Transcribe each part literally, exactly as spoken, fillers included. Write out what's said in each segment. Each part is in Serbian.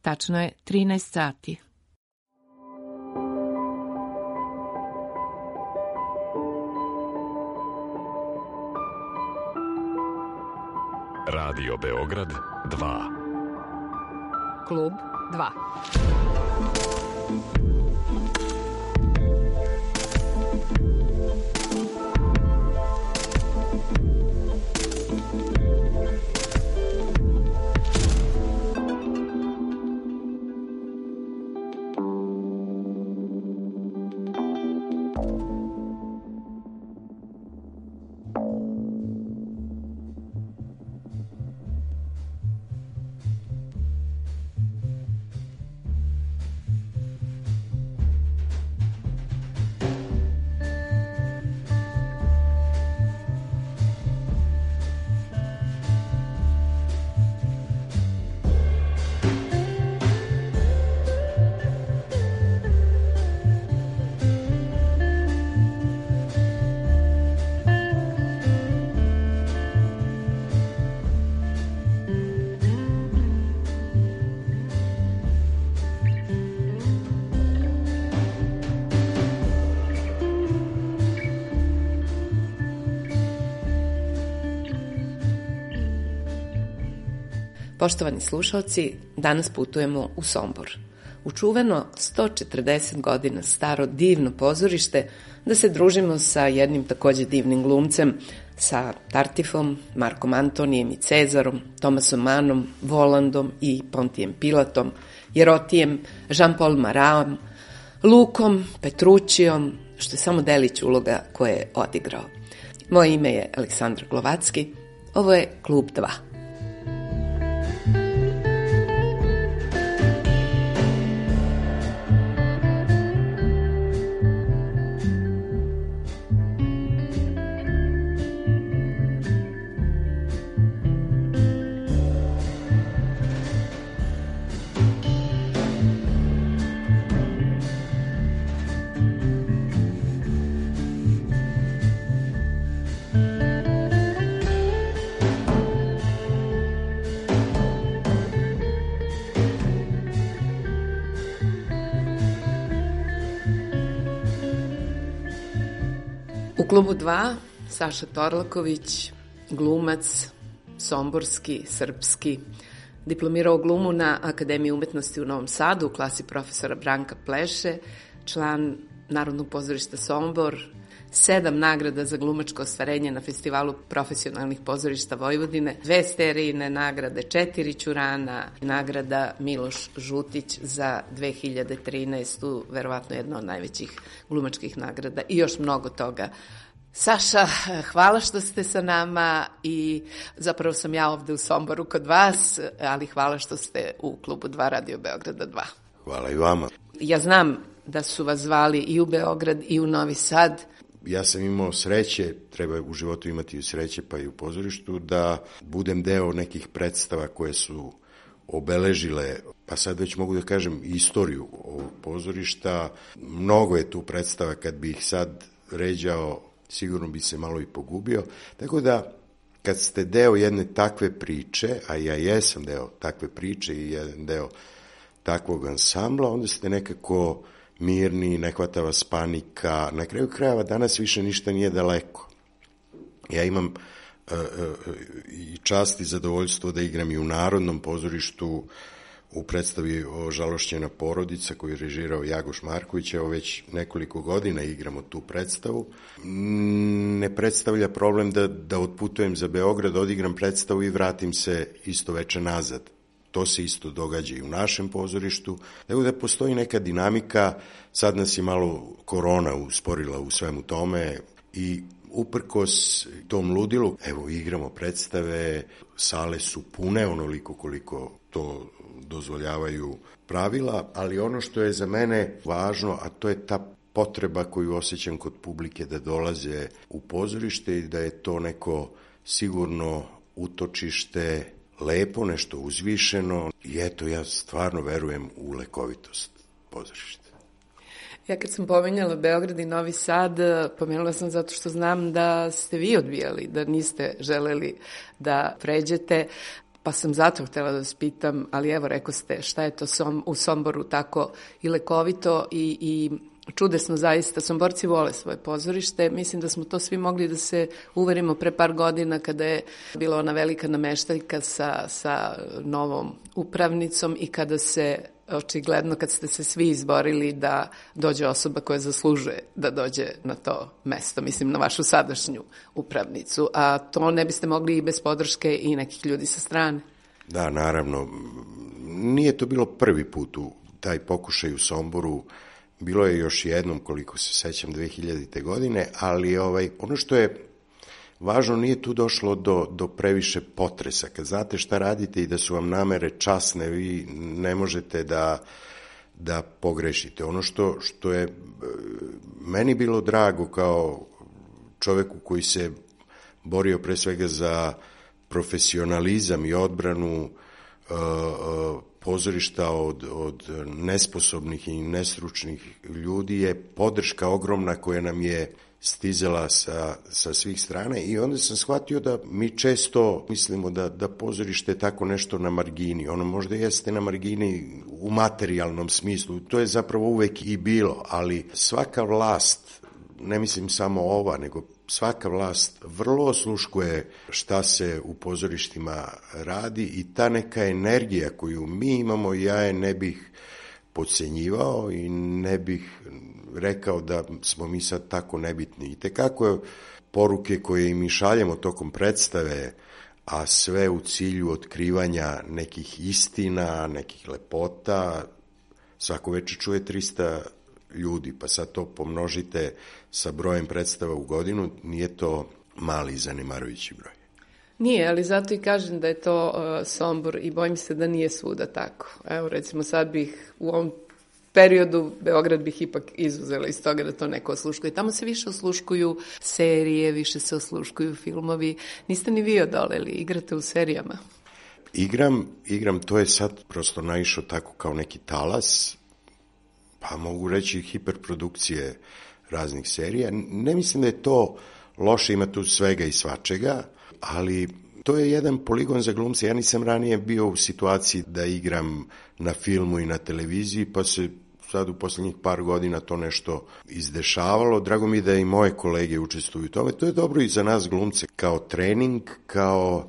Tačno je trinaest sati. Radio Beograd dva. Klub dva. Poštovani slušalci, danas putujemo u Sombor, u čuveno sto četrdeset godina staro divno pozorište, da se družimo sa jednim takođe divnim glumcem, sa Tartifom, Markom Antonijem i Cezarom, Tomasom Manom, Volandom i Pontijem Pilatom, Jerotijem, Jean-Paul Marat, Lukom, Petrućijom, što je samo delić uloga koje je odigrao. Moje ime je Aleksandra Glovacki, ovo je Klub dva. U Klubu dva Saša Torlaković, glumac, somborski, srpski, diplomirao glumu na Akademiji umetnosti u Novom Sadu u klasi profesora Branka Pleše, član Narodnog pozorišta Sombor, sedam nagrada za glumačko ostvarenje na Festivalu profesionalnih pozorišta Vojvodine, dve Sterijine nagrade, četiri Ćurana, nagrada Miloš Žutić za dve hiljade trinaestu. verovatno jedna od najvećih glumačkih nagrada i još mnogo toga. Saša, hvala što ste sa nama i zapravo sam ja ovde u Somboru kod vas, ali hvala što ste u Klubu dva Radio Beograda dva. Hvala i vama. Ja znam da su vas zvali i u Beograd i u Novi Sad. Ja sam imao sreće, treba u životu imati sreće pa i u pozorištu, da budem deo nekih predstava koje su obeležile, pa sad već mogu da kažem, istoriju ovog pozorišta. Mnogo je tu predstava, kad bi ih sad ređao, sigurno bi se malo i pogubio. Tako da, kad ste deo jedne takve priče, a ja jesam deo takve priče i jedan deo takvog ansambla, onda ste nekako mirni, ne hvata vas panika. Na kraju krajeva danas više ništa nije daleko. Ja imam uh, uh, i čast i zadovoljstvo da igram i u Narodnom pozorištu u predstavi o Žalošćena porodica koju je režirao Jagoš Marković. Evo već nekoliko godina igramo tu predstavu. Ne predstavlja problem da, da otputujem za Beograd, odigram predstavu i vratim se isto veče nazad. To se isto događa i u našem pozorištu. Evo da postoji neka dinamika, sad nas je malo korona usporila u svemu tome i uprkos tom ludilu, evo igramo predstave, sale su pune onoliko koliko to dozvoljavaju pravila, ali ono što je za mene važno, a to je ta potreba koju osjećam kod publike da dolaze u pozorište i da je to neko sigurno utočište, lepo, nešto uzvišeno i eto, ja stvarno verujem u lekovitost pozorišta. Ja kad sam pomenjala Beograd i Novi Sad, pomenula sam zato što znam da ste vi odbijali, da niste želeli da pređete. Pa sam zato htjela da vas pitam, ali evo rekao ste šta je to som, u Somboru tako i lekovito i, i čudesno zaista. Somborci vole svoje pozorište. Mislim da smo to svi mogli da se uverimo pre par godina kada je bila ona velika nameštaljka sa, sa novom upravnicom i kada se očigledno kad ste se svi izborili da dođe osoba koja zaslužuje da dođe na to mesto, mislim na vašu sadašnju upravnicu, a to ne biste mogli i bez podrške i nekih ljudi sa strane. Da, naravno. Nije to bilo prvi put u taj pokušaj u Somboru, bilo je još jednom, koliko se sećam, dve hiljadite godine, ali ovaj, ono što je važno, nije tu došlo do, do previše potresa. Kad znate šta radite i da su vam namere časne, vi ne možete da, da pogrešite. Ono što, što je meni bilo drago kao čoveku koji se borio pre svega za profesionalizam i odbranu uh, uh, pozorišta od, od nesposobnih i nestručnih ljudi, je podrška ogromna koja nam je stizala sa, sa svih strana i onda sam shvatio da mi često mislimo da, da pozorište je tako nešto na margini. Ono možda jeste na margini u materijalnom smislu, to je zapravo uvek i bilo, ali svaka vlast, ne mislim samo ova, nego svaka vlast vrlo osluškuje šta se u pozorištima radi i ta neka energija koju mi imamo, ja je ne bih podcenjivao i ne bih rekao da smo mi sad tako nebitni. I tekako poruke koje im šaljemo tokom predstave, a sve u cilju otkrivanja nekih istina, nekih lepota, svako večer čuje trista ljudi, pa sad to pomnožite sa brojem predstava u godinu, nije to mali i zanemarujući broj. Nije, ali zato i kažem da je to uh, Sombor i bojim se da nije svuda tako. Evo, recimo, sad bih u ovom periodu Beograd bih ipak izuzela iz toga da to neko osluškuje. Tamo se više osluškuju serije, više se osluškuju filmovi. Niste ni vi odoleli, igrate u serijama? Igram, igram, to je sad prosto naišao tako kao neki talas, pa mogu reći hiperprodukcije raznih serija. Ne mislim da je to loše, ima tu svega i svačega, ali to je jedan poligon za glumce. Ja nisam ranije bio u situaciji da igram na filmu i na televiziji, pa se sad u poslednjih par godina to nešto izdešavalo. Drago mi da i moje kolege učestvuju u tome. To je dobro i za nas glumce, kao trening, kao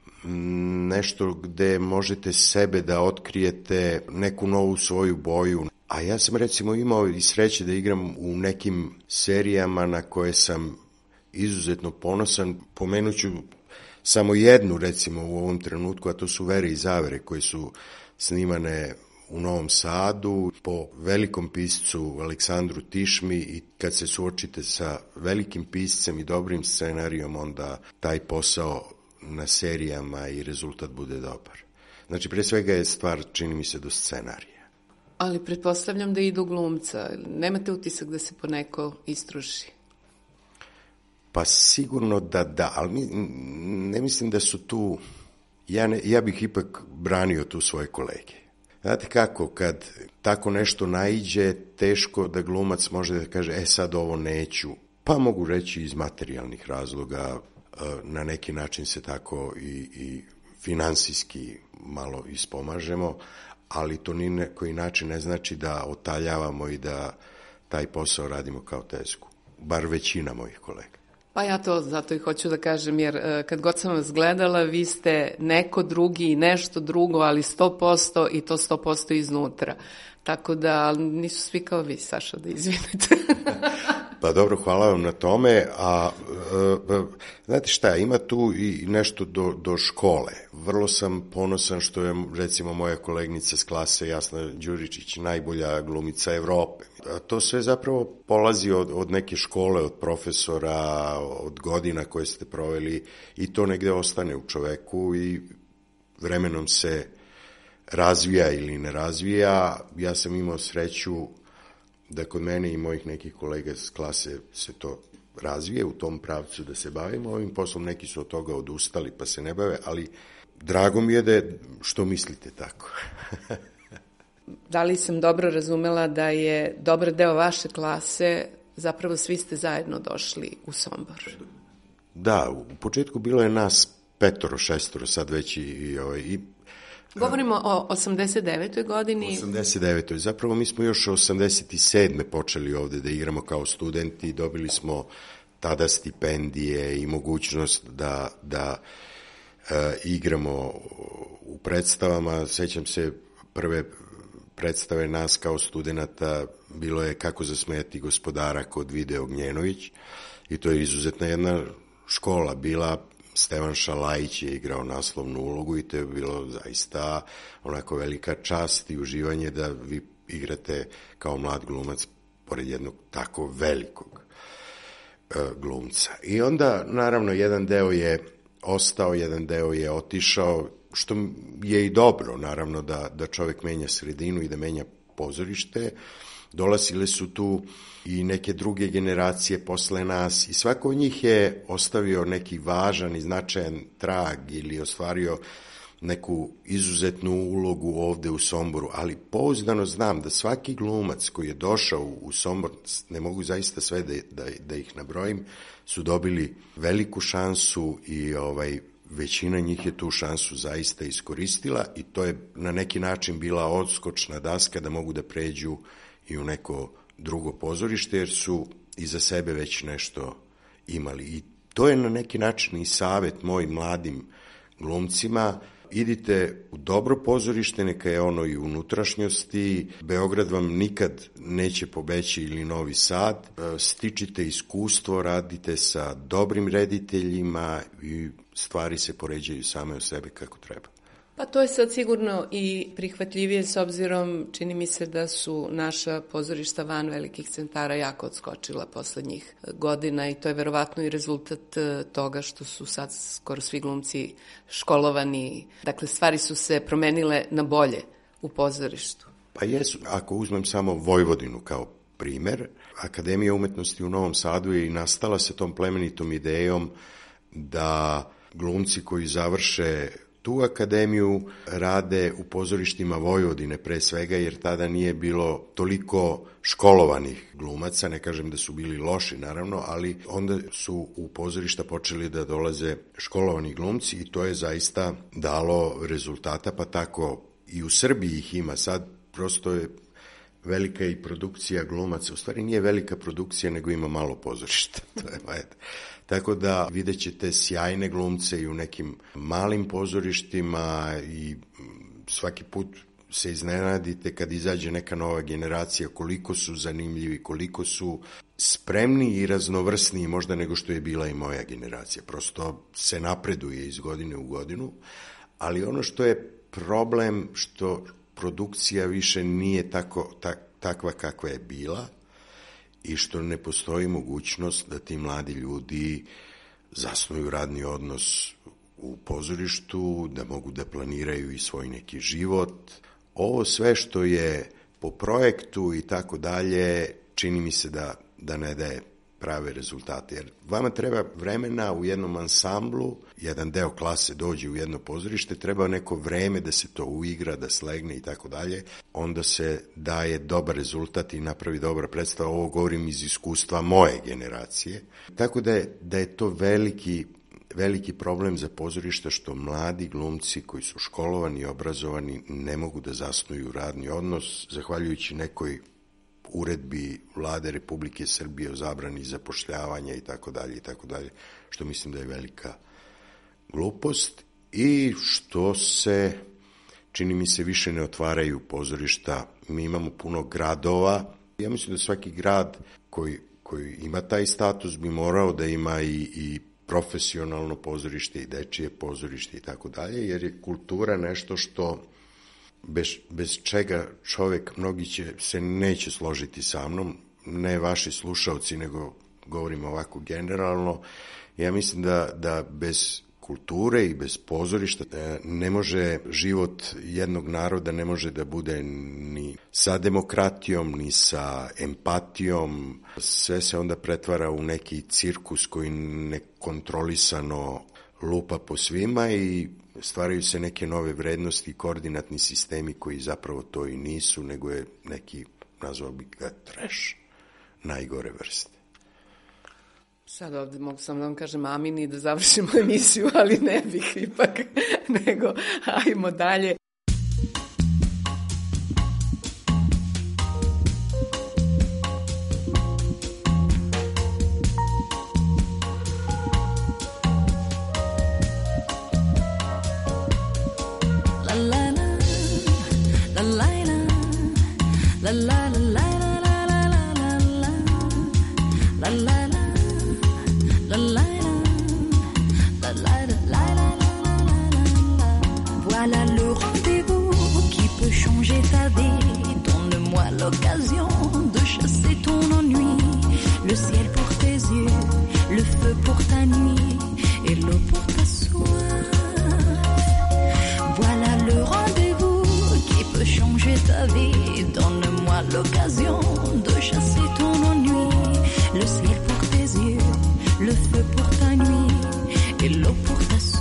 nešto gde možete sebe da otkrijete, neku novu svoju boju. A ja sam recimo imao i sreće da igram u nekim serijama na koje sam izuzetno ponosan. Pomenuću samo jednu recimo u ovom trenutku, a to su Vere i zavere, koje su snimane u Novom Sadu po velikom piscu Aleksandru Tišmi, i kad se suočite sa velikim piscem i dobrim scenarijom, onda taj posao na serijama i rezultat bude dobar. Znači, pre svega je stvar, čini mi se, do scenarija. Ali pretpostavljam da idu glumca. Nemate utisak da se poneko istruši? Pa sigurno da da, ali mi, ne mislim da su tu, ja, ne, ja bih ipak branio tu svoje kolege. Znate kako, kad tako nešto naiđe, teško da glumac može da kaže, e sad ovo neću, pa mogu reći iz materijalnih razloga, na neki način se tako i, i finansijski malo ispomažemo, ali to ni na koji način ne znači da otaljavamo i da taj posao radimo kao tezgu, bar većina mojih kolega. Pa ja to zato i hoću da kažem, jer kad god sam vas gledala, vi ste neko drugi i nešto drugo, ali sto posto i to sto posto iznutra. Tako da nisu svi kao vi, Saša, da izvinite. Pa dobro, hvala vam na tome, a e, znate šta, ima tu i nešto do, do škole. Vrlo sam ponosan što je, recimo, moja kolegnica s klase Jasna Đuričić najbolja glumica Evrope. A to sve zapravo polazi od, od neke škole, od profesora, od godina koje ste proveli, i to negde ostane u čoveku i vremenom se razvija ili ne razvija. Ja sam imao sreću da kod mene i mojih nekih kolega s klase se to razvije u tom pravcu da se bavimo ovim poslom. Neki su od toga odustali pa se ne bave, ali drago mi je da je, što mislite tako. Da li sam dobro razumela da je dobar deo vaše klase, zapravo svi ste zajedno došli u Sombor? Da, u početku bilo je nas petoro, šestoro, sad već i, i, ovaj, i Govorimo o osamdeset devetoj godini. osamdeset devetoj Zapravo mi smo još osamdeset sedme počeli ovde da igramo kao studenti, dobili smo tada stipendije i mogućnost da, da e, igramo u predstavama. Sećam se prve predstave nas kao studenata, bilo je Kako zasmejati gospodara kod Vide Ognjenović i to je izuzetna jedna škola bila. Stevan Šalajić je igrao naslovnu ulogu i to je bilo zaista onako velika čast i uživanje da vi igrate kao mlad glumac pored jednog tako velikog e, glumca. I onda, naravno, jedan deo je ostao, jedan deo je otišao, što je i dobro, naravno, da, da čovek menja sredinu i da menja pozorište. Dolazile su tu i neke druge generacije posle nas i svako od njih je ostavio neki važan i značajan trag ili ostvario neku izuzetnu ulogu ovde u Somboru, ali pouzdano znam da svaki glumac koji je došao u Sombor, ne mogu zaista sve da, da, da ih nabrojim, su dobili veliku šansu i ovaj, većina njih je tu šansu zaista iskoristila i to je na neki način bila odskočna daska da mogu da pređu i u neko drugo pozorište, jer su iza sebe već nešto imali. I to je na neki način i savet mojim mladim glumcima. Idite u dobro pozorište, neka je ono i u unutrašnjosti. Beograd vam nikad neće pobeći ili Novi Sad. Stičite iskustvo, radite sa dobrim rediteljima i stvari se poređaju same o sebe kako treba. Pa to je sad sigurno i prihvatljivije s obzirom, čini mi se da su naša pozorišta van velikih centara jako odskočila poslednjih godina i to je verovatno i rezultat toga što su sad skoro svi glumci školovani. Dakle, stvari su se promenile na bolje u pozorištu. Pa jesu. Ako uzmem samo Vojvodinu kao primer, Akademija umetnosti u Novom Sadu je i nastala sa tom plemenitom idejom da glumci koji završe tu akademiju rade u pozorištima Vojvodine pre svega, jer tada nije bilo toliko školovanih glumaca, ne kažem da su bili loši naravno, ali onda su u pozorišta počeli da dolaze školovani glumci i to je zaista dalo rezultata, pa tako i u Srbiji ih ima sad, prosto je velika i produkcija glumaca, u stvari nije velika produkcija, nego ima malo pozorišta, to je ajde. Tako da vidjet ćete sjajne glumce i u nekim malim pozorištima i svaki put se iznenadite kad izađe neka nova generacija, koliko su zanimljivi, koliko su spremni i raznovrsniji možda nego što je bila i moja generacija. Prosto se napreduje iz godine u godinu, ali ono što je problem, što produkcija više nije tako, tak, takva kakva je bila, i što ne postoji mogućnost da ti mladi ljudi zasnuju radni odnos u pozorištu, da mogu da planiraju i svoj neki život. Ovo sve što je po projektu i tako dalje, čini mi se da, da ne daje prave rezultate. Jer vama treba vremena u jednom ansamblu, jedan deo klase dođe u jedno pozorište, treba neko vreme da se to uigra, da slegne i tako dalje, onda se daje dobar rezultat i napravi dobra predstava. Ovo govorim iz iskustva moje generacije. Tako da je, da je to veliki, veliki problem za pozorišta što mladi glumci koji su školovani i obrazovani ne mogu da zasnuju radni odnos, zahvaljujući nekoj uredbi Vlade Republike Srbije o zabrani zapošljavanja i tako dalje i tako dalje, što mislim da je velika glupost i što se, čini mi se, više ne otvaraju pozorišta. Mi imamo puno gradova. Ja mislim da svaki grad koji, koji ima taj status bi morao da ima i, i profesionalno pozorište i dečije pozorište i tako dalje, jer je kultura nešto što Bez, bez čega čovek, mnogi će, se neće složiti sa mnom, ne vaši slušalci, nego govorim ovako generalno. Ja mislim da, da bez kulture i bez pozorišta ne može život jednog naroda ne može da bude ni sa demokratijom, ni sa empatijom. Sve se onda pretvara u neki cirkus koji nekontrolisano lupa po svima i stvaraju se neke nove vrednosti i koordinatni sistemi koji zapravo to i nisu, nego je neki, nazvao bih ga, trash, najgore vrste. Sad ovde mogu samo da vam kažem amin i da završimo emisiju, ali ne bih ipak, nego ajmo dalje. Voilà le rendez-vous qui peut changer ta vie. Donne-moi l'occasion de chasser ton ennui. Le ciel pour tes yeux, le feu pour ta nuit et l'eau pour ta soif. Voilà le rendez-vous qui peut changer ta vie. Donne-moi l'occasion de chasser ton ennui. Le ciel pour tes yeux, le feu pour ta nuit et l'eau pour ta soif.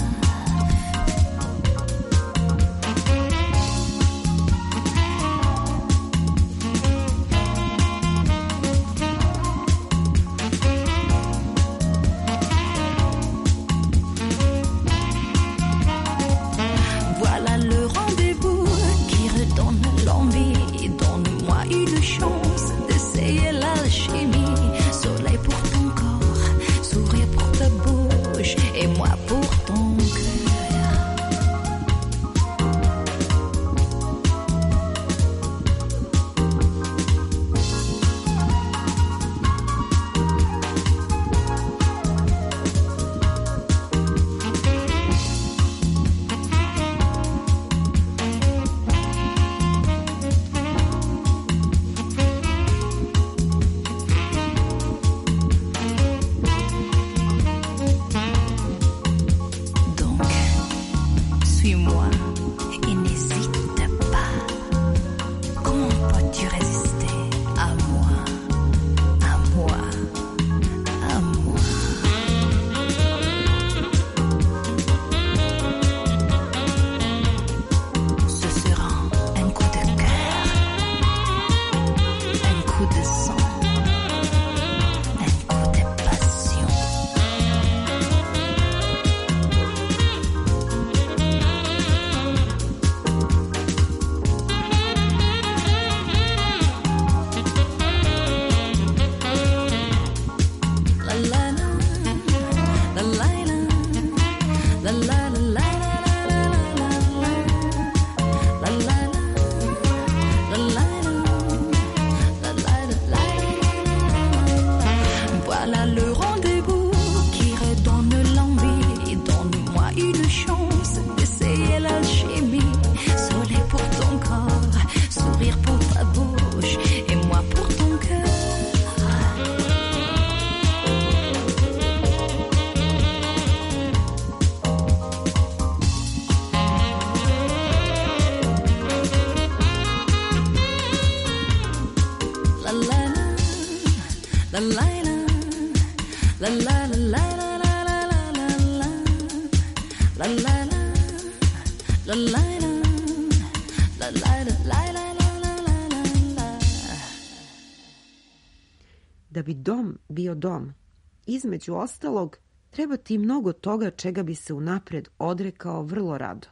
Da bi dom bio dom, između ostalog, treba ti mnogo toga čega bi se unapred odrekao vrlo rado.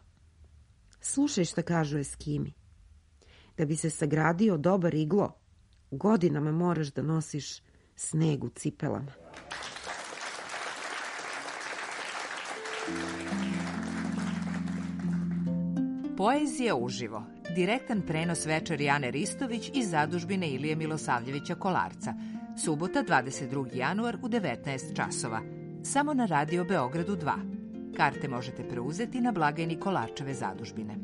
Slušaj šta kažu Eskimi. Da bi se sagradio dobar iglo, godinama moraš da nosiš sneg u cipelama. Poezija uživo. Direktan prenos večeri Ane Ristović iz zadužbine Ilije Milosavljevića Kolarca. Subota, dvadeset drugi januar u devetnaest časova. Samo na Radio Beogradu dva. Karte možete preuzeti na blagajni Kolarčeve zadužbine.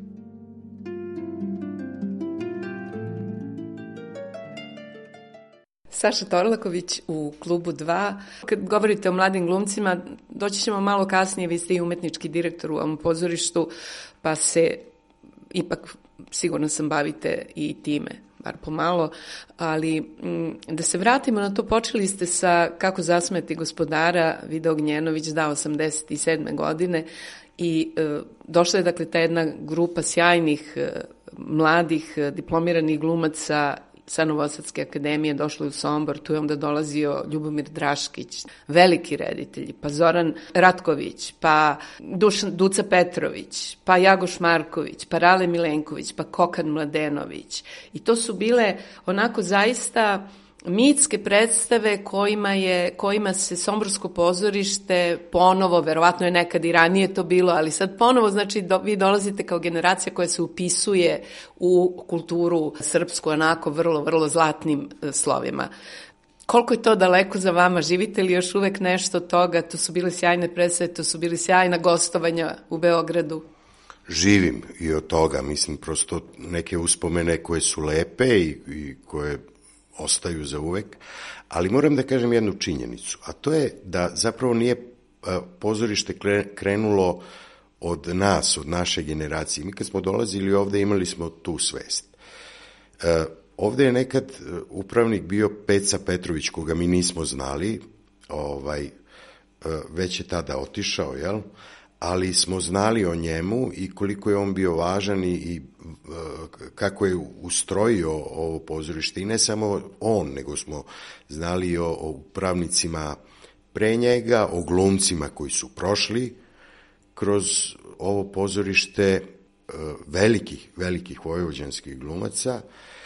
Saša Torlaković u Klubu dva. Kad govorite o mladim glumcima, doći ćemo malo kasnije, vi ste i umetnički direktor u ovom pozorištu, pa se ipak sigurno sam bavite i time, bar pomalo, ali da se vratimo na to, počeli ste sa Kako zasmeti gospodara, Vida Ognjenović da osamdeset sedme godine i e, došla je dakle ta jedna grupa sjajnih e, mladih diplomiranih glumaca sa Novosadske akademije došli u Sombor, tu je onda dolazio Ljubomir Draškić, veliki reditelji, pa Zoran Ratković, pa Dušan, Duca Petrović, pa Jagoš Marković, pa Rale Milenković, pa Kokan Mladenović. I to su bile onako zaista mitske predstave kojima, je, kojima se Somborsko pozorište ponovo, verovatno je nekad i ranije to bilo, ali sad ponovo, znači do, vi dolazite kao generacija koja se upisuje u kulturu srpsku onako vrlo, vrlo zlatnim e, slovima. Koliko je to daleko za vama? Živite li još uvek nešto od toga? To su bile sjajne predstave, to su bili sjajna gostovanja u Beogradu. Živim i od toga, mislim, prosto neke uspomene koje su lepe i, i koje ostaju za uvek, ali moram da kažem jednu činjenicu, a to je da zapravo nije pozorište krenulo od nas, od naše generacije. Mi kad smo dolazili ovde imali smo tu svest. Ovde je nekad upravnik bio Peca Petrović, koga mi nismo znali, ovaj, već je tada otišao, jel? Ali smo znali o njemu i koliko je on bio važan i, i kako je ustrojio ovo pozorište. I ne samo on, nego smo znali o, o upravnicima pre njega, o glumcima koji su prošli kroz ovo pozorište, velikih, velikih vojvođanskih glumaca.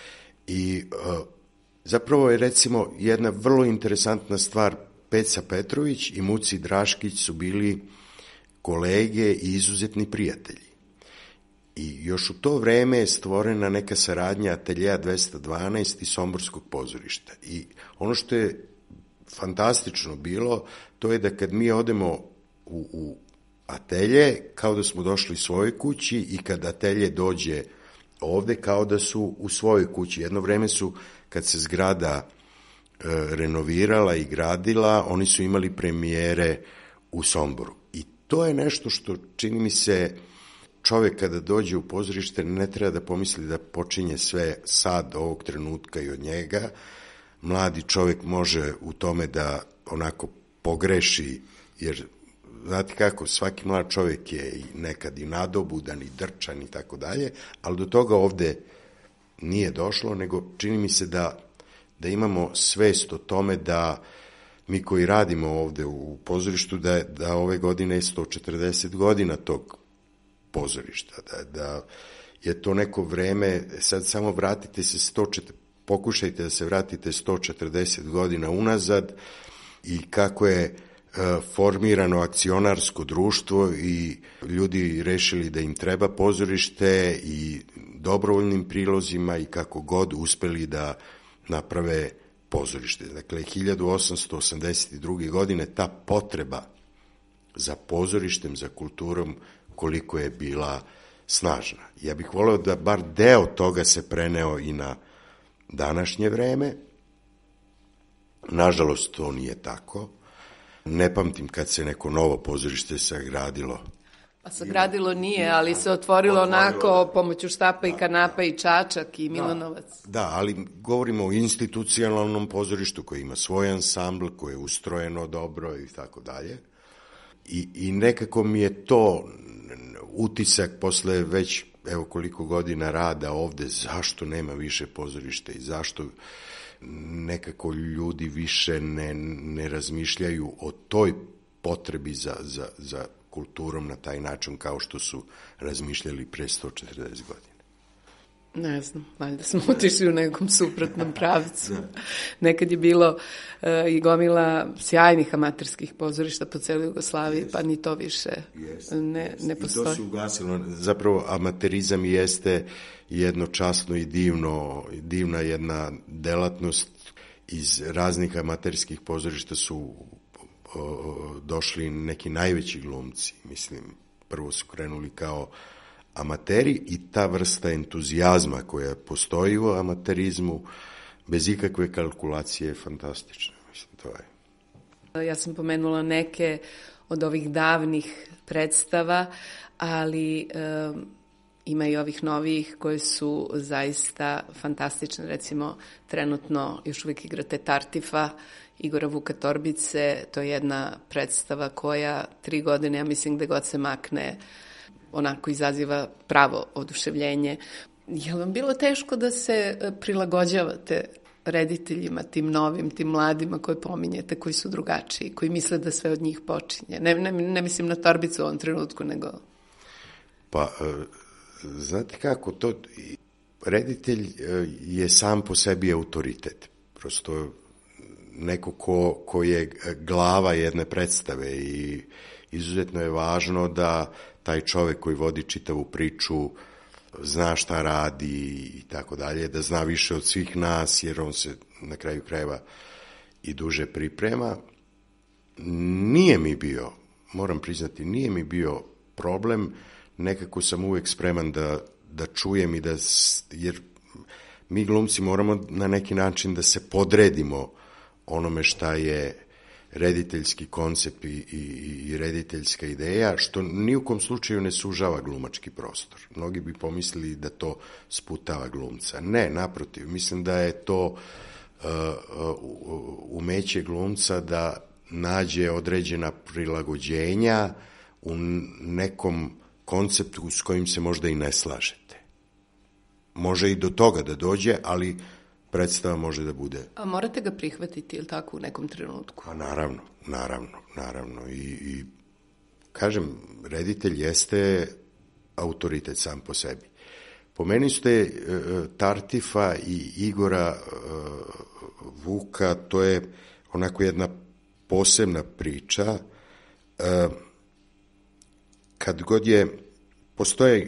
I zapravo je, recimo, jedna vrlo interesantna stvar, Peca Petrović i Muci Draškić su bili kolege i izuzetni prijatelji. I još u to vreme je stvorena neka saradnja Ateljeja dvesta dvanaest i Somborskog pozorišta. I ono što je fantastično bilo, to je da kad mi odemo u, u atelje, kao da smo došli svojoj kući, i kad atelje dođe ovde, kao da su u svojoj kući. Jedno vreme su, kad se zgrada e, renovirala i gradila, oni su imali premijere u Somboru. I to je nešto što, čini mi se, čovek kada dođe u pozorište ne treba da pomisli da počinje sve sad, ovog trenutka i od njega. Mladi čovek može u tome da onako pogreši, jer znate kako, svaki mlad čovek je i nekad i nadobudan i drčan i tako dalje, ali do toga ovde nije došlo, nego čini mi se da, da imamo svest o tome da mi koji radimo ovde u pozorištu, da, da ove godine je sto četrdeset godina tog pozorišta, da, da je to neko vreme, sad samo vratite se sto četrdeset, pokušajte da se vratite sto četrdeset godina unazad i kako je e, formirano akcionarsko društvo i ljudi rešili da im treba pozorište i dobrovoljnim prilozima i kako god uspeli da naprave pozorište. Dakle, hiljadu osamsto osamdeset druge. godine ta potreba za pozorištem, za kulturom, koliko je bila snažna. Ja bih voleo da bar deo toga se preneo i na današnje vreme. Nažalost, to nije tako. Ne pamtim kad se neko novo pozorište sagradilo. Pa sagradilo nije, ali se otvorilo, otvorilo onako pomoću štapa i kanapa i Čačak i Milanovac. Da, da, ali govorimo o institucionalnom pozorištu koji ima svoj ansambl, koje je ustrojeno dobro i tako dalje. I, i nekako mi je to utisak posle već, evo koliko godina rada ovde, zašto nema više pozorišta i zašto nekako ljudi više ne, ne razmišljaju o toj potrebi za, za, za kulturom na taj način kao što su razmišljali pre sto četrdeset godina. Ne znam, valjda smo otišli u nekom suprotnom pravcu. Nekad je bilo uh, i gomila sjajnih amaterskih pozorišta po celoj Jugoslaviji, yes. Pa ni to više yes. ne, ne postoji. I to se ugasilo. Zapravo, amaterizam jeste jedno časno i divno, divna jedna delatnost. Iz raznih amaterskih pozorišta su o, došli neki najveći glumci. Mislim, prvo su krenuli kao amateri i ta vrsta entuzijazma koja postoji u amaterizmu bez ikakve kalkulacije je fantastična. Mislim, to je. Ja sam pomenula neke od ovih davnih predstava, ali e, ima i ovih novih koje su zaista fantastične. Recimo, trenutno još uvijek igrate Tartifa, Igora Vuka Torbice. To je jedna predstava koja tri godine, ja mislim, gde god se makne, onako izaziva pravo oduševljenje. je li vam bilo teško da se prilagođavate rediteljima, tim novim, tim mladima koje pominjete, koji su drugačiji, koji misle da sve od njih počinje? Ne, ne, ne mislim na Torbicu u ovom trenutku, nego... Pa, znate kako, to reditelj je sam po sebi autoritet. Prosto neko ko, ko je glava jedne predstave i izuzetno je važno da taj čovek koji vodi čitavu priču zna šta radi i tako dalje, da zna više od svih nas, jer on se na kraju krajeva i duže priprema. Nije mi bio, moram priznati, nije mi bio problem, nekako sam uvek spreman da, da čujem i da, jer mi glumci moramo na neki način da se podredimo onome šta je rediteljski koncept i, i, i rediteljska ideja, što ni u kom slučaju ne sužava glumački prostor. Mnogi bi pomislili da to sputava glumca. Ne, naprotiv, mislim da je to uh, uh, umeće glumca da nađe određena prilagođenja u nekom konceptu s kojim se možda i ne slažete. Može i do toga da dođe, ali predstava može da bude... A morate ga prihvatiti, ili tako, u nekom trenutku? A naravno, naravno, naravno. I, i kažem, reditelj jeste autoritet sam po sebi. Pomenuli uh, Tartifa i Igora uh, Vuka, to je onako jedna posebna priča. Uh, kad god je, postoje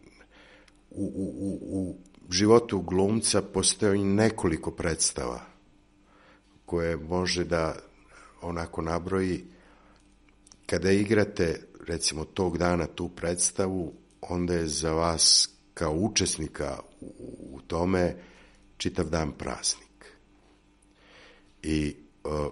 u, u, u životu glumca postoji nekoliko predstava koje može da onako nabroji. Kada igrate, recimo, tog dana tu predstavu, onda je za vas kao učesnika u, u tome čitav dan praznik. I uh,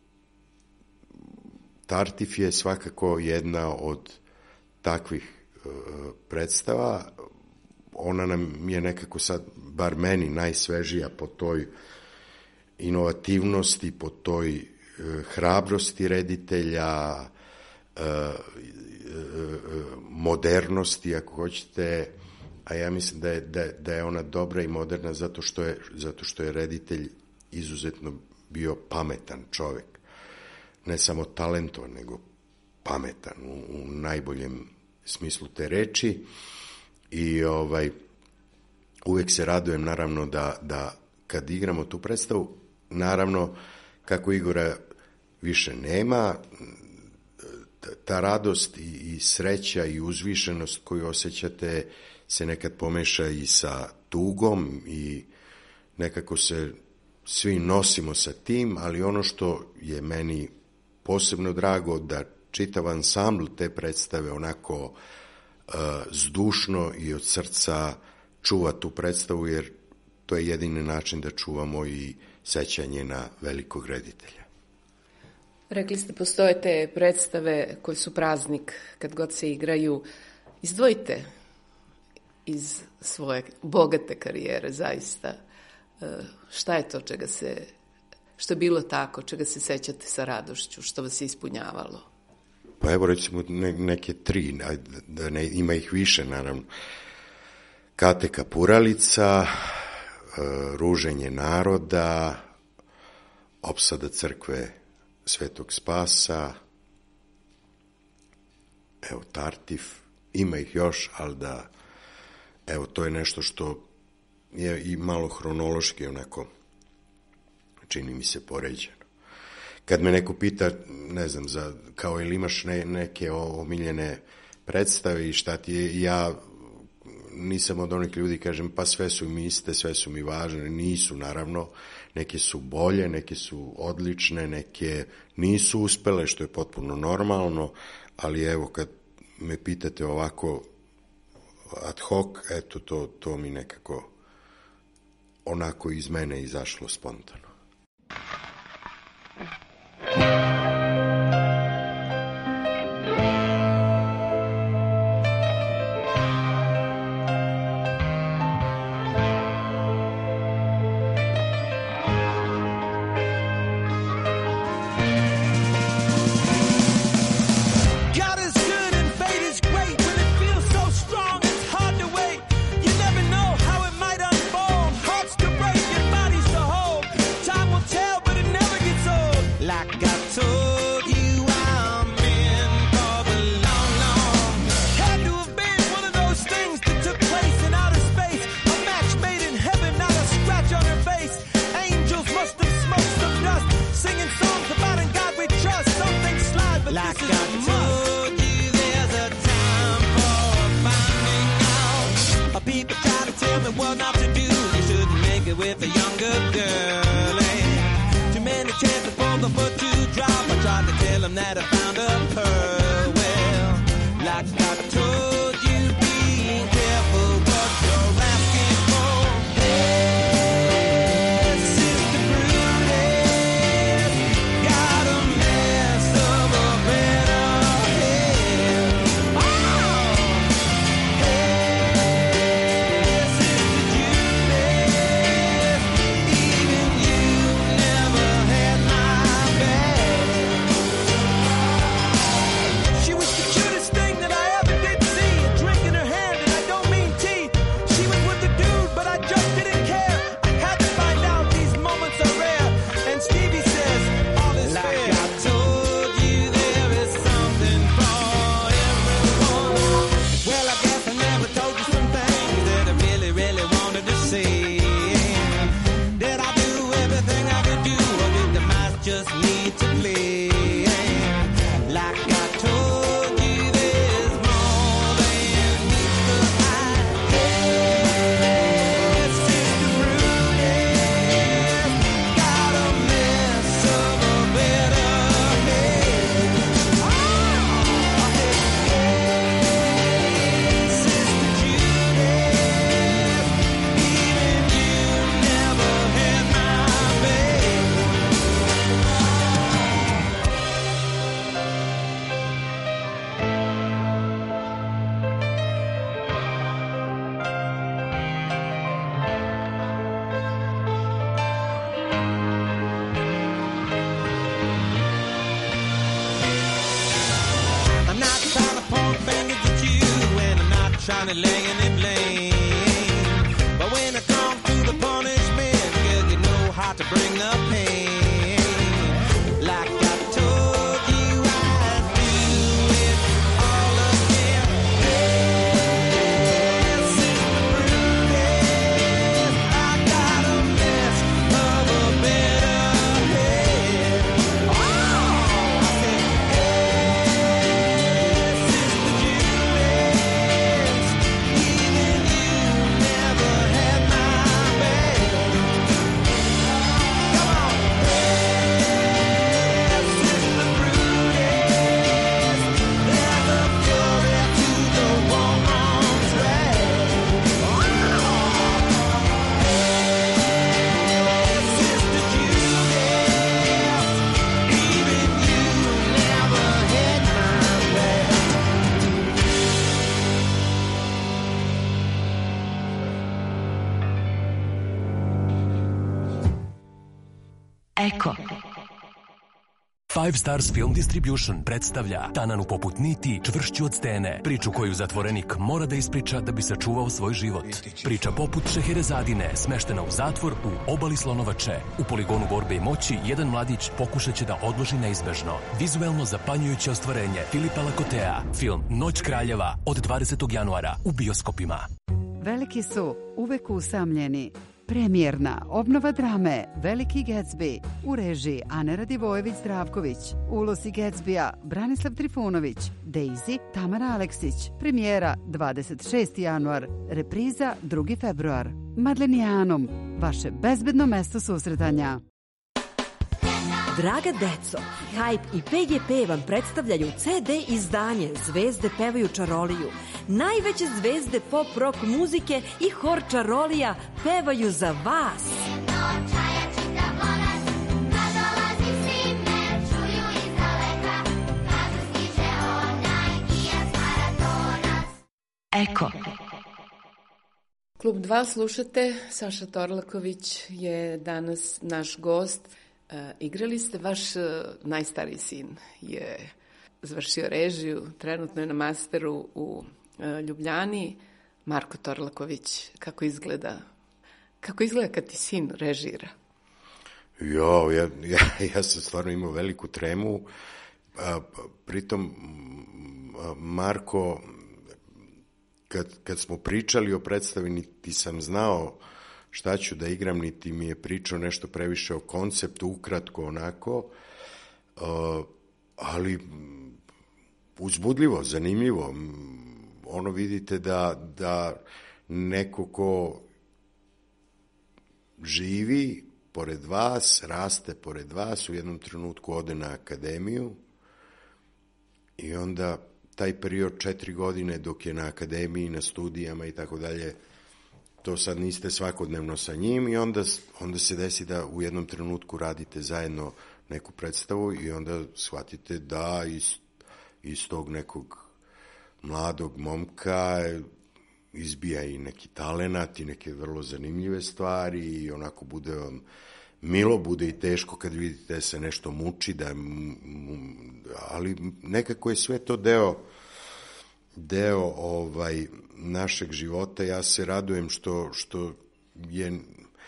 Tartif je svakako jedna od takvih uh, predstava. Ona nam je nekako sad, bar meni, najsvežija po toj inovativnosti, po toj e, hrabrosti reditelja, e, e, modernosti, ako hoćete, a ja mislim da je, da, da je ona dobra i moderna zato što je, zato što je reditelj izuzetno bio pametan čovek. Ne samo talentovan, nego pametan u, u najboljem smislu te reči. I ovaj, uvek se radujem, naravno, da, da kad igramo tu predstavu, naravno, kako Igora više nema, ta radost i, i sreća i uzvišenost koju osjećate se nekad pomeša i sa tugom i nekako se svi nosimo sa tim, ali ono što je meni posebno drago, da čitav ansambl te predstave onako zdušno i od srca čuva tu predstavu, jer to je jedini način da čuvamo i sećanje na velikog reditelja. Rekli ste, postoje te predstave koje su praznik kad god se igraju. Izdvojite iz svoje bogate karijere, zaista. Šta je to čega se, što je bilo tako, čega se sećate sa radošću, što vas je ispunjavalo? Pa evo, recimo, ne, neke tri, da ne, ima ih više, naravno. Kate Kapuralica, Ruženje naroda, Opsada crkve Svetog Spasa, evo, Tartif, ima ih još, ali da, evo, to je nešto što je i malo hronološki onako, čini mi se, poređeno. Kad me neko pita, ne znam, za, kao ili imaš ne, neke omiljene predstave i šta ti je, ja nisam od onih ljudi, kažem, pa sve su mi iste, sve su mi važne, nisu, naravno, neke su bolje, neke su odlične, neke nisu uspele, što je potpuno normalno, ali evo, kad me pitate ovako ad hoc, eto, to, to mi nekako onako iz mene izašlo spontano. How with a younger girl. And too many chances for the foot to drop. I tried to tell him that I found a pearl. Well, like I told you, be careful what you're asking for. Hey, Sister Prudence, got a mess of a better head. Oh! Hey, Sister Juliet, even you never had my back. She was the cutest thing that I ever did see. A drink in her hand, and I don't mean tea. She was with the dude, but I just didn't care. I had to find out these moments are rare. And Stevie says, all is fair. Like I told you, there is something for everyone. Well, I guess I never told you some things that I really, really wanted to say. Did I do everything I could do, or did the mice just need to play? Like I told you, there's more than meets the eye. Hey, Sister Prudence, got a mess of a better head. Oh, hey, Sister Juliet, even you never had my baby. I'm not trying to point fingers at you, and I'm not trying to lay any blame. But when it comes to the punishment, girl, you know how to bring the pain. Like I told you, I'd do it all again. Hey, Sister Prudence, I got a mess of a better head. Oh, I said, hey, Sister Juliet, even you never had my back. Come on, hey, Sister Prudence, there's a fury to the woman's wrath. Hey, Sister Juliet, even you never had my back. Eko. Five Stars Film Distribution predstavlja Tananu poput niti, čvršću od stene. Priču koju zatvorenik mora da ispriča da bi sačuvao svoj život. Priča poput Šeherezadine, smeštena u zatvor u obali Slonovače. U poligonu borbe i moći, jedan mladić pokušat će da odloži neizbežno. Vizuelno zapanjujuće ostvarenje Filipa Lakotea. Film Noć kraljeva od dvadesetog januara u bioskopima. Veliki su uvek usamljeni. Premijerna obnova drame Veliki Gatsby u režiji Ane Radivojević-Zdravković, u ulozi Gatsbya Branislav Trifunović, Daisy Tamara Aleksić. Premijera dvadeset šesti januar, repriza drugi februar. Madlenijanom, vaše bezbedno mesto susretanja. Draga deco, Hype i P G P vam predstavljaju C D izdanje Zvezde pevaju čaroliju. Najveće zvezde pop rock muzike i hor čarolija pevaju za vas. Eko. Klub dva slušate, Saša Torlaković je danas naš gost. E, igrali ste, vaš e, najstariji sin je završio režiju, trenutno je na masteru u e, Ljubljani. Marko Torlaković, kako izgleda, kako izgleda kad ti sin režira? Jo, ja, ja, ja sam stvarno imao veliku tremu, a, pritom a, Marko, kad, kad smo pričali o predstavi, niti sam znao šta ću da igram, niti mi je pričao nešto previše o konceptu, ukratko onako, a, ali uzbudljivo, zanimljivo. Ono vidite da, da neko ko živi pored vas, raste pored vas, u jednom trenutku ode na akademiju i onda taj period četiri godine dok je na akademiji, na studijama i tako dalje, to sad niste svakodnevno sa njim i onda, onda se desi da u jednom trenutku radite zajedno neku predstavu i onda shvatite da iz, iz tog nekog mladog momka izbija i neki talenat i neke vrlo zanimljive stvari i onako bude vam milo, bude i teško kad vidite da se nešto muči, da, ali nekako je sve to deo deo ovaj našeg života. Ja se radujem što, što je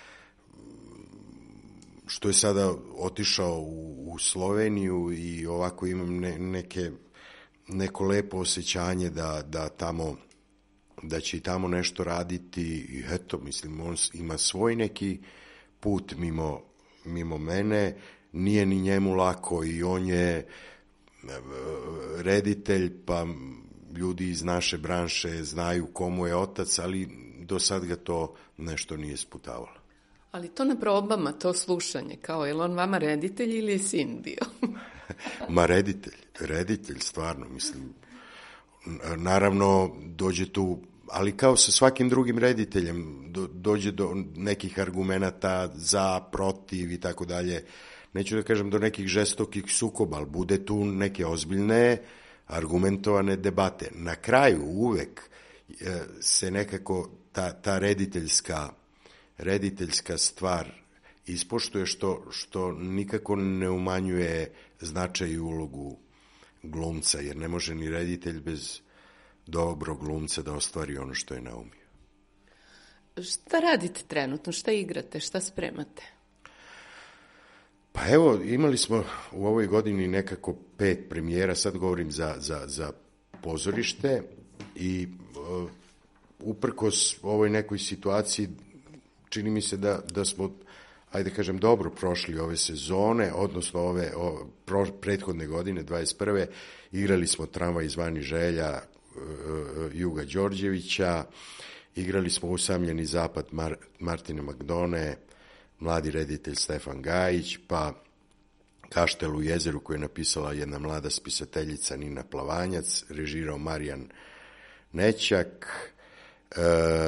što je sada otišao u, u Sloveniju i ovako imam ne, neke, neko lepo osjećanje da, da tamo da će i tamo nešto raditi i eto, mislim, on ima svoj neki put mimo, mimo mene, nije ni njemu lako i on je reditelj, pa ljudi iz naše branše znaju komu je otac, ali do sad ga to nešto nije sputavalo. Ali to na probama, to slušanje, kao je li on vama reditelj ili je sin bio? Ma reditelj, reditelj stvarno, mislim, naravno dođe tu, ali kao sa svakim drugim rediteljem, do, dođe do nekih argumenata za, protiv i tako dalje, neću da kažem do nekih žestokih sukoba, ali bude tu neke ozbiljne, argumentovane debate. Na kraju uvek se nekako ta, ta rediteljska, rediteljska stvar ispoštuje što, što nikako ne umanjuje značaj i ulogu glumca, jer ne može ni reditelj bez dobrog glumca da ostvari ono što je naumio. Šta radite trenutno? Šta igrate? Šta spremate? Pa evo, imali smo u ovoj godini nekako pet premijera, sad govorim za, za, za pozorište i uh, uprkos ovoj nekoj situaciji čini mi se da, da smo, ajde kažem, dobro prošli ove sezone, odnosno ove o, pro, prethodne godine, dvadeset prve igrali smo Tramvaj zvani Želja uh, Juga Đorđevića, igrali smo Usamljeni zapad Mar, Martine Magdone, mladi reditelj Stefan Gajić, pa Kaštel u jezeru koju je napisala jedna mlada spisateljica Nina Plavanjac, režirao Marijan Nećak, e,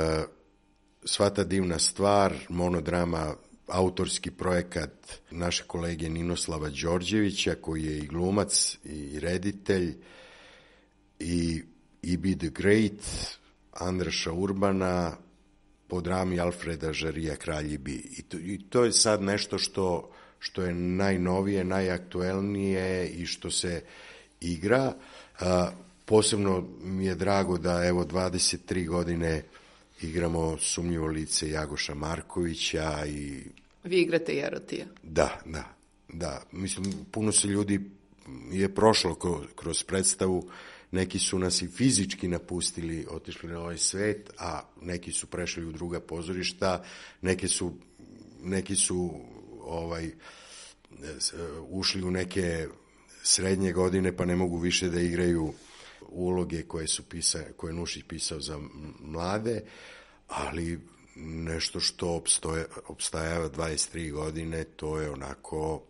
Sva ta divna stvar, monodrama, autorski projekat naše kolege Ninoslava Đorđevića, koji je i glumac i reditelj, i I Be the Great, Andraša Urbana, po drami Alfreda Žarija Kralji bi. I to, i to je sad nešto što, što je najnovije, najaktuelnije i što se igra. A, posebno mi je drago da evo dvadeset tri godine igramo Sumnjivo lice Jagoša Markovića i... Vi igrate Jerotija. Da, da, da. Mislim, puno se ljudi je prošlo kroz, kroz predstavu. Neki su nas i fizički napustili, otišli na ovaj svet, a neki su prešli u druga pozorišta, neki su, neki su ovaj, ušli u neke srednje godine, pa ne mogu više da igraju uloge koje su pisa, koje Nušić pisao za mlade, ali nešto što opstoje, opstajava dvadeset tri godine, to je onako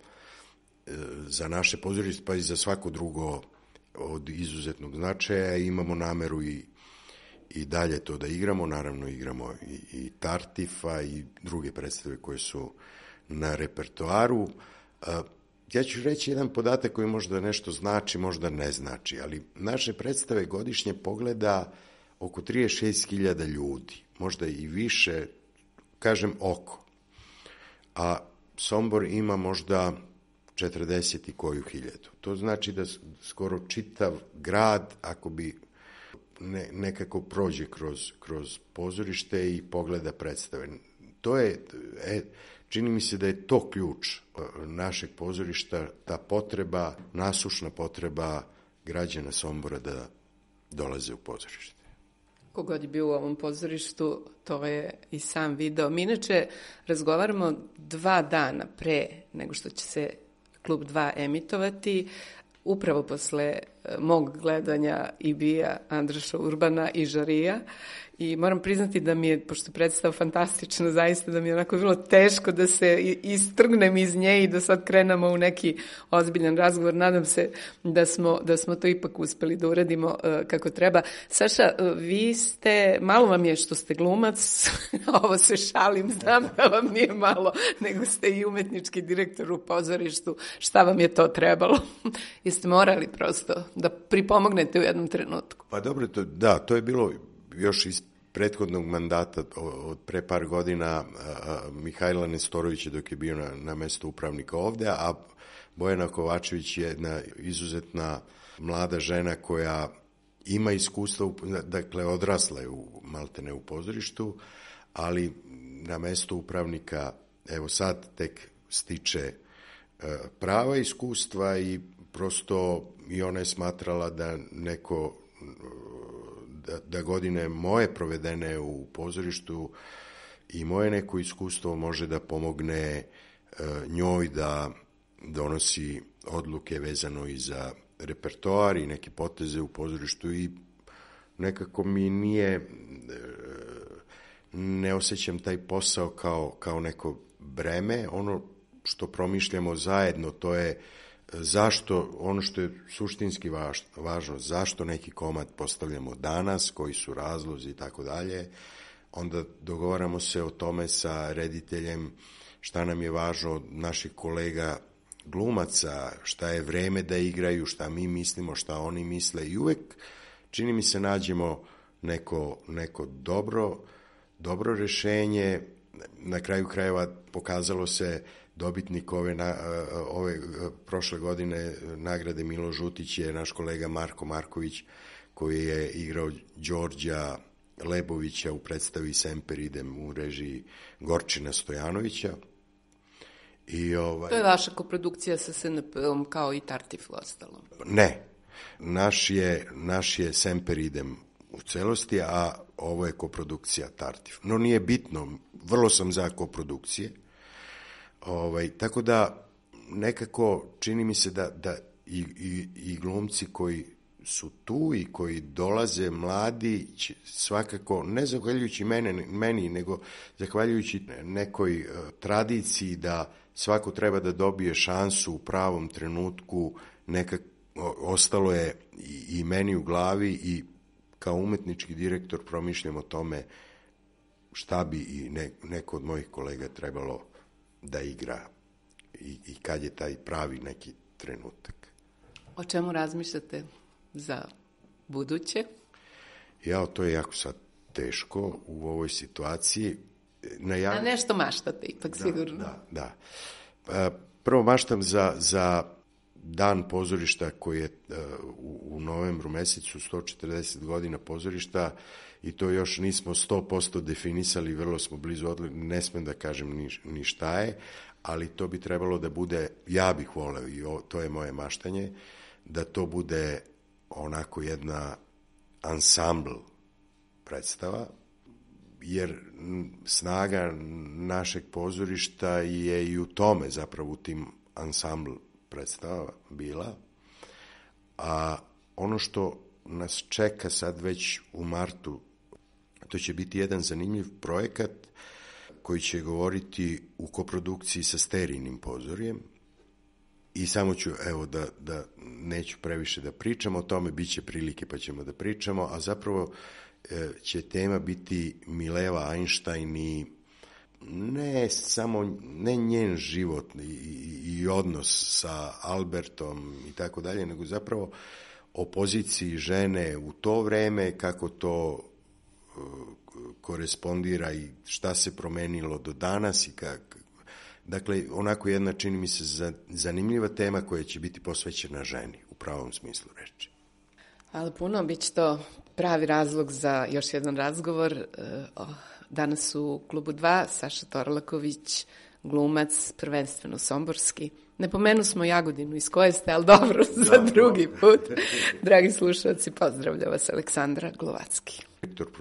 za naše pozorište, pa i za svako drugo od izuzetnog značaja. Imamo nameru i, i dalje to da igramo, naravno igramo i, i Tartifa i druge predstave koje su na repertoaru. Ja ću reći jedan podatak koji možda nešto znači, možda ne znači, ali naše predstave godišnje pogleda oko trideset šest hiljada ljudi, možda i više, kažem oko, a Sombor ima možda četrdeset i koju hiljadu. To znači da skoro čitav grad, ako bi ne, nekako prođe kroz, kroz pozorište i pogleda predstave. To je, e, čini mi se da je to ključ našeg pozorišta, ta potreba, nasušna potreba građana Sombora da dolaze u pozorište. Kogod je bio u ovom pozorištu, to je i sam video. Mi inače razgovaramo dva dana pre nego što će se Klub dva emitovati, upravo posle mog gledanja i Bija, Andraša Urbana i Žarija. I moram priznati da mi je, pošto je predstava fantastična, zaista da mi je onako bilo teško da se istrgnem iz nje i da sad krenemo u neki ozbiljan razgovor. Nadam se da smo, da smo to ipak uspeli da uradimo uh, kako treba. Saša, uh, vi ste, malo vam je što ste glumac, ovo se šalim, znam da vam nije malo, nego ste i umetnički direktor u pozorištu. Šta vam je to trebalo? Jeste morali prosto da pripomognete u jednom trenutku? Pa dobro, to, da, to je bilo još iz prethodnog mandata od pre par godina Mihajla Nestorovića dok je bio na, na mestu upravnika ovde, a Bojana Kovačević je jedna izuzetna mlada žena koja ima iskustva, dakle odrasla je u, maltene u pozorištu, ali na mestu upravnika evo sad tek stiče prava iskustva i prosto i ona je smatrala da neko Da, da godine moje provedene u pozorištu i moje neko iskustvo može da pomogne e, njoj da donosi odluke vezano i za repertoar i neke poteze u pozorištu i nekako mi nije, e, ne osjećam taj posao kao, kao neko breme. Ono što promišljamo zajedno to je zašto, ono što je suštinski važno, zašto neki komad postavljamo danas, koji su razlozi i tako dalje, onda dogovaramo se o tome sa rediteljem šta nam je važno od naših kolega glumaca, šta je vreme da igraju, šta mi mislimo, šta oni misle i uvek čini mi se nađemo neko, neko dobro, dobro rešenje. Na kraju krajeva pokazalo se dobitnik ove, na, ove prošle godine nagrade Milo Žutić je naš kolega Marko Marković, koji je igrao Đorđa Lebovića u predstavi Semper idem u režiji Gorčina Stojanovića. I ovaj, to je vaša koprodukcija sa S N P-om kao i Tartif u ostalom? Ne. Naš je, naš je Semper idem u celosti, a ovo je koprodukcija Tartif. No nije bitno, vrlo sam za koprodukcije. Ovaj, tako da nekako čini mi se da, da i, i, i glumci koji su tu i koji dolaze mladi će svakako, ne zahvaljujući mene, meni, nego zahvaljujući nekoj uh, tradiciji da svako treba da dobije šansu u pravom trenutku, nekako ostalo je i, i meni u glavi i kao umetnički direktor promišljam o tome šta bi i ne, neko od mojih kolega trebalo da igra i, i kad je taj pravi neki trenutak. O čemu razmišljate za buduće? Ja, to je jako sad teško u ovoj situaciji. Najav... A nešto maštate ipak da, sigurno. Da, da. Prvo maštam za, za dan pozorišta koji je u, u novembru mesecu, sto četrdeset godina pozorišta, i to još nismo sto posto definisali, vrlo smo blizu odli, ne smem da kažem ni, ni šta je, ali to bi trebalo da bude, ja bih voleo, i o, to je moje maštanje, da to bude onako jedna ansambl predstava, jer snaga našeg pozorišta je i u tome, zapravo u tim ansambl predstava bila, a ono što nas čeka sad već u martu, to će biti jedan zanimljiv projekat koji će govoriti u koprodukciji sa Sterijinim pozorijem i samo ću, evo, da, da neću previše da pričam o tome, bit će prilike pa ćemo da pričamo, a zapravo e, će tema biti Mileva Einstein i ne samo, ne njen život i, i, i odnos sa Albertom i tako dalje, nego zapravo o poziciji žene u to vreme, kako to uh, korespondira i šta se promenilo do danas i kako. Dakle, onako jedna, čini mi se, za, zanimljiva tema koja će biti posvećena ženi, u pravom smislu reči. Ali puno, bit će to pravi razlog za još jedan razgovor. Danas u klubu dva Saša Torlaković, glumac, prvenstveno somborski. Ne pomenu smo Jagodinu iz koje ste, ali dobro, za drugi put. Dragi slušalci, pozdravlja vas Aleksandra Glovacki.